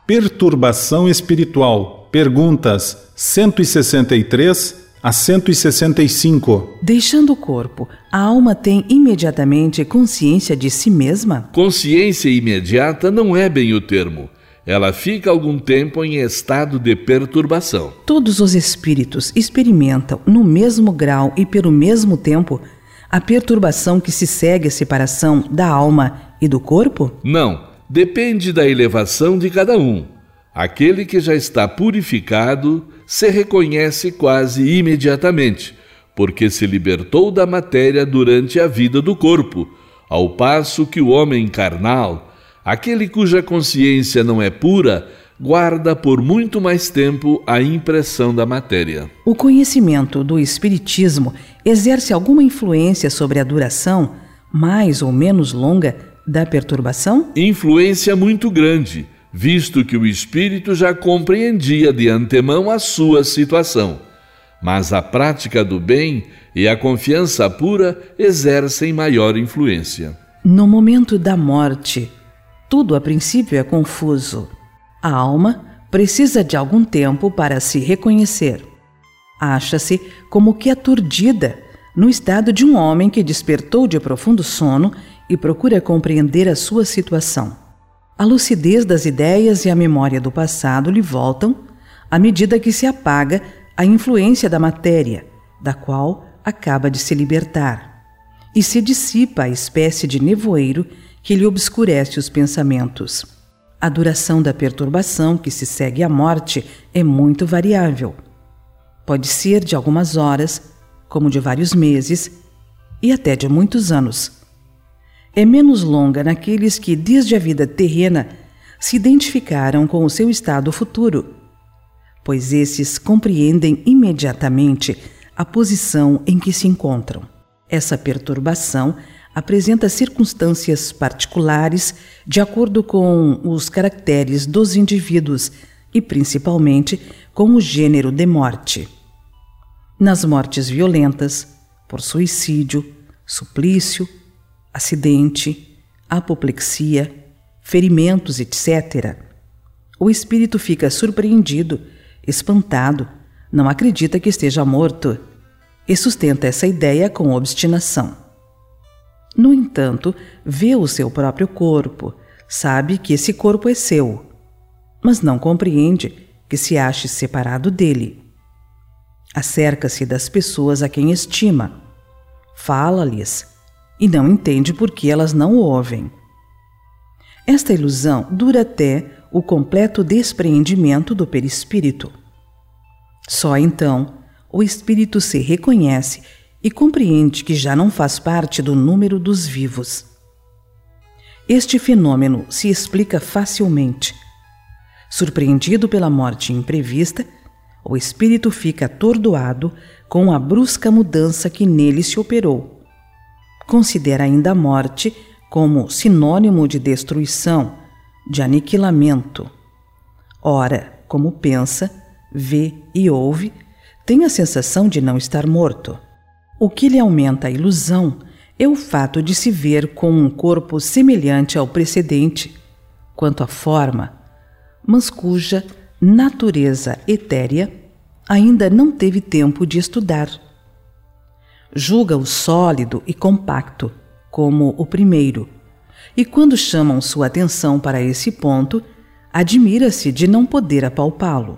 Perturbação espiritual. Perguntas 163 a 165. Deixando o corpo, a alma tem imediatamente consciência de si mesma? Consciência imediata não é bem o termo. Ela fica algum tempo em estado de perturbação. Todos os espíritos experimentam, no mesmo grau e pelo mesmo tempo, a perturbação que se segue à separação da alma e do corpo? Não, depende da elevação de cada um. Aquele que já está purificado se reconhece quase imediatamente, porque se libertou da matéria durante a vida do corpo, ao passo que o homem carnal, aquele cuja consciência não é pura, guarda por muito mais tempo a impressão da matéria. O conhecimento do espiritismo exerce alguma influência sobre a duração, mais ou menos longa, da perturbação? Influência muito grande, visto que o espírito já compreendia de antemão a sua situação. Mas a prática do bem e a confiança pura exercem maior influência. No momento da morte, tudo a princípio é confuso. A alma precisa de algum tempo para se reconhecer. Acha-se como que aturdida, no estado de um homem que despertou de profundo sono e procura compreender a sua situação. A lucidez das ideias e a memória do passado lhe voltam à medida que se apaga a influência da matéria, da qual acaba de se libertar, e se dissipa a espécie de nevoeiro que lhe obscurece os pensamentos. A duração da perturbação que se segue à morte é muito variável. Pode ser de algumas horas, como de vários meses, e até de muitos anos. É menos longa naqueles que, desde a vida terrena, se identificaram com o seu estado futuro, pois esses compreendem imediatamente a posição em que se encontram. Essa perturbação apresenta circunstâncias particulares de acordo com os caracteres dos indivíduos e, principalmente, com o gênero de morte. Nas mortes violentas, por suicídio, suplício, acidente, apoplexia, ferimentos, etc., o espírito fica surpreendido, espantado, não acredita que esteja morto e sustenta essa ideia com obstinação. No entanto, vê o seu próprio corpo, sabe que esse corpo é seu, mas não compreende que se ache separado dele. Acerca-se das pessoas a quem estima, fala-lhes e não entende por que elas não o ouvem. Esta ilusão dura até o completo despreendimento do perispírito. Só então o espírito se reconhece e compreende que já não faz parte do número dos vivos. Este fenômeno se explica facilmente. Surpreendido pela morte imprevista, o espírito fica atordoado com a brusca mudança que nele se operou. Considera ainda a morte como sinônimo de destruição, de aniquilamento. Ora, como pensa, vê e ouve, tem a sensação de não estar morto. O que lhe aumenta a ilusão é o fato de se ver com um corpo semelhante ao precedente, quanto à forma, mas cuja natureza etérea ainda não teve tempo de estudar. Julga-o sólido e compacto, como o primeiro, e quando chamam sua atenção para esse ponto, admira-se de não poder apalpá-lo.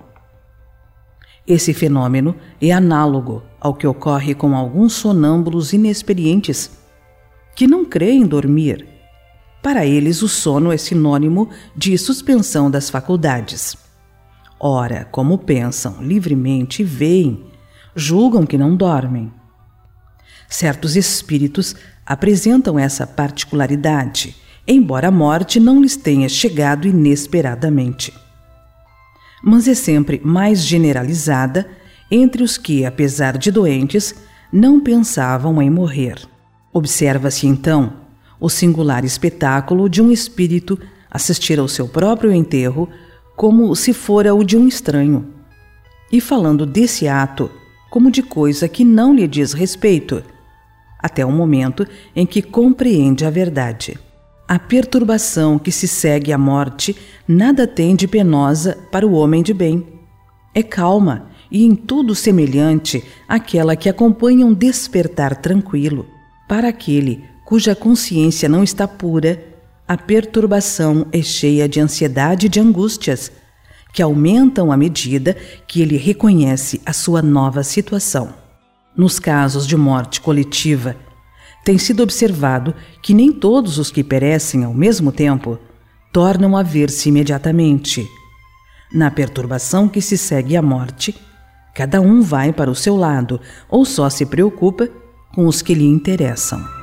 Esse fenômeno é análogo ao que ocorre com alguns sonâmbulos inexperientes, que não creem dormir. Para eles, o sono é sinônimo de suspensão das faculdades. Ora, como pensam livremente e veem, julgam que não dormem. Certos espíritos apresentam essa particularidade, embora a morte não lhes tenha chegado inesperadamente. Mas é sempre mais generalizada entre os que, apesar de doentes, não pensavam em morrer. Observa-se, então, o singular espetáculo de um espírito assistir ao seu próprio enterro como se fora o de um estranho, e falando desse ato como de coisa que não lhe diz respeito, até o momento em que compreende a verdade. A perturbação que se segue à morte nada tem de penosa para o homem de bem. É calma e em tudo semelhante àquela que acompanha um despertar tranquilo. Para aquele cuja consciência não está pura, a perturbação é cheia de ansiedade e de angústias, que aumentam à medida que ele reconhece a sua nova situação. Nos casos de morte coletiva, tem sido observado que nem todos os que perecem ao mesmo tempo tornam a ver-se imediatamente. Na perturbação que se segue à morte, cada um vai para o seu lado ou só se preocupa com os que lhe interessam.